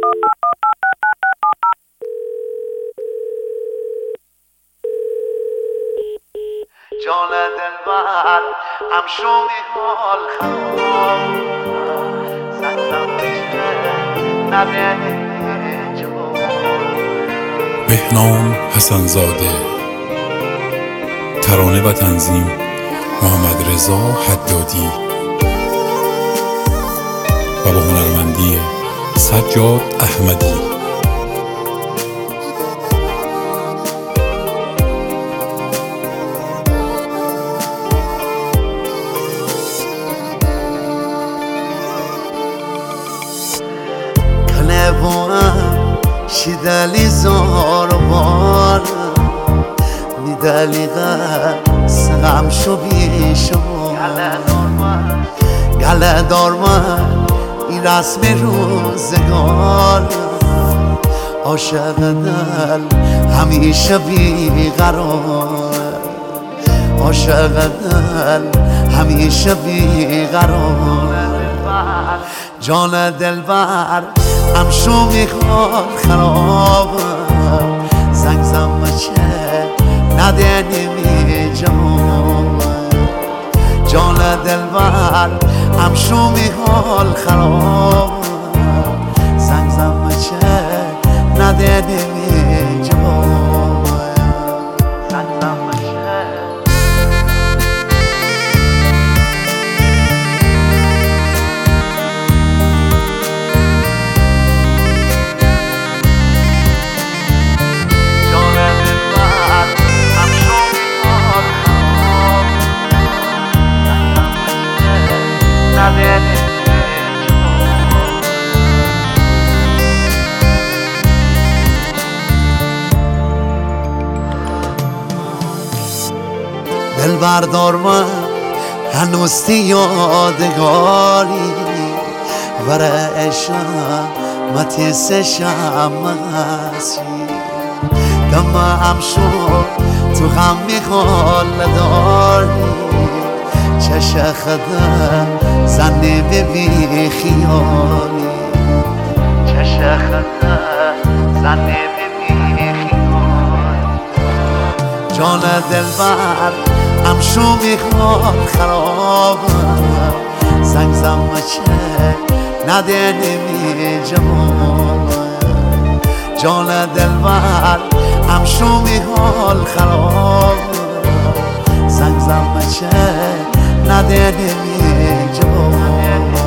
جان دلبر همشو میحال خراب زنزم باشه نده جواب. بهنام حسن‌زاده، ترانه و تنظیم محمد رضا حدادی و با هنرمندی سجاد احمدی. شدالي زار بار نداليغا سغم شو بیشو گله دارمن این رسم روزگار. عاشق دل همیشه بیقرار، عاشق دل همیشه بیقرار. جان دلبر همشو میخواد خراب زنگ زن بچه نده نمیجام. جان دلبر همشو میخواد خراب زنگ زن بچه نده نمیجام. زنگ زن بچه دل بردار من هنوز یادگاری وره عشقم متیسشم هستی دم هم شد تو هم میخوال داری چش خدم زنی ببی خیالی چش خدم زنی ببی خیالی. جان دلبر همشو میخواد خرابم زنگ زن بچه نده نمیجام. جان دلبر همشو میخواد خرابم زنگ زن بچه نده نمیجام.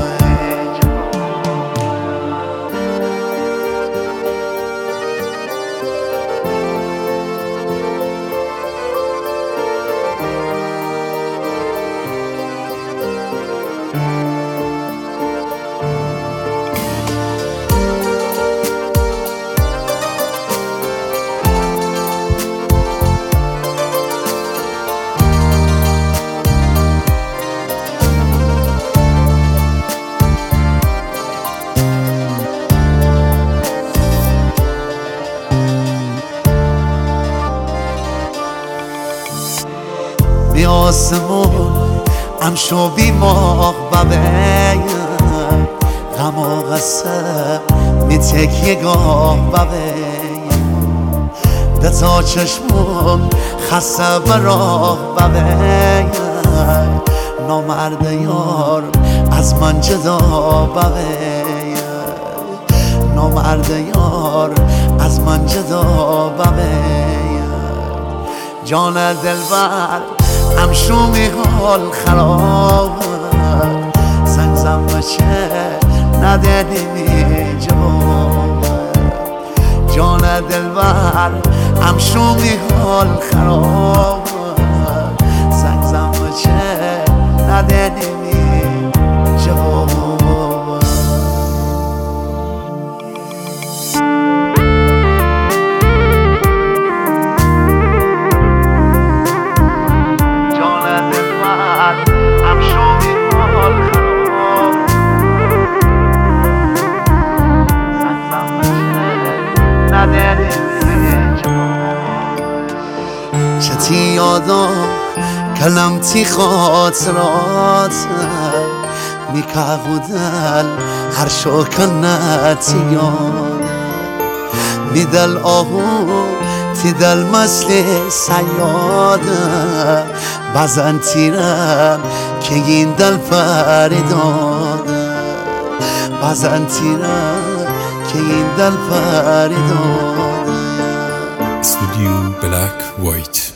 بی آسمون همشو بی ماه ببین غم و غصه می تکیه گاه ببین دتا چشمون خسته براه ببین نامرد یار از من جدا ببین نامرد یار از من جدا ببین. جان دلبر همشو میحال خراب زنگ زن بچه نده نمیجام. جان دلبر همشو میحال خراب زنگ زن بچه نده نمیجام. یادم کلم تی خاطرات میکاودل هر شوکناتیون میدل آهو تدل مثل سیاده بازن تیرم که این دل پریداده بازن تیرم که این دل پریداده استودیو بلک وایت